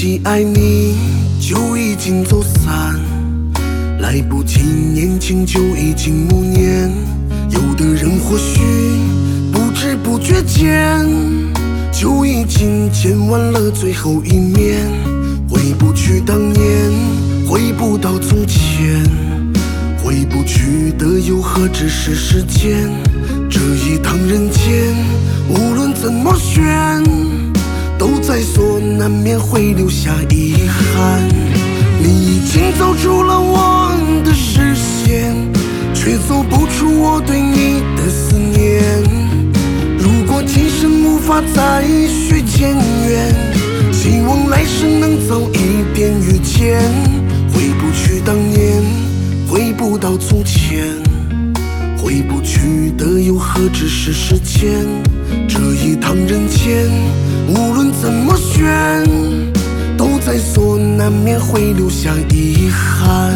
及爱你就已经走散，来不及年轻就已经暮年。有的人或许不知不觉间就已经见完了最后一面，回不去当年，回不到从前，回不去的又何止是时间？这一趟人间，无论怎么选，都在所难免会留下遗憾。你已经走出了我的视线，却走不出我对你的思念。如果今生无法再续前缘，希望来生能早一点遇见。回不去当年，回不到从前，回不去的又何止是时间？这一趟人间，无论怎么选，都在所难免会留下遗憾。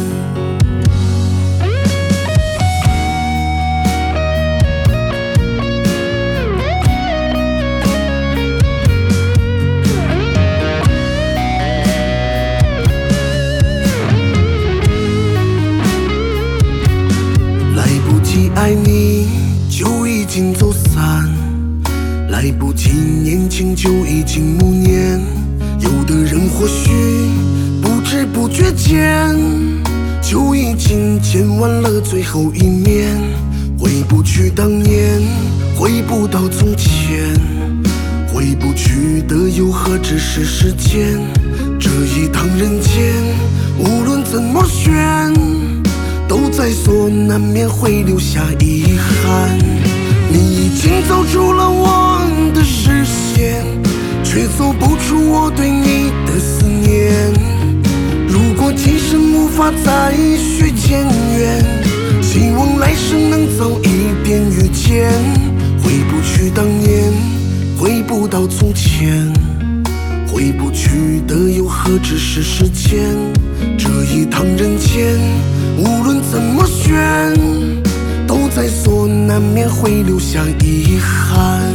爱你就已经走散，来不及年轻就已经暮年。有的人或许不知不觉间就已经见完了最后一面，回不去当年，回不到从前，回不去的又何止是时间？这一趟人间，无论怎么选，都在所难免会留下遗憾。你已经走出了我的视线，却走不出我对你的思念。如果今生无法再续前缘，希望来生能早一点遇见。回不去当年，回不到从前，回不去的又何止是时间？这一趟人间，无论怎么选，都在所难免会留下遗憾。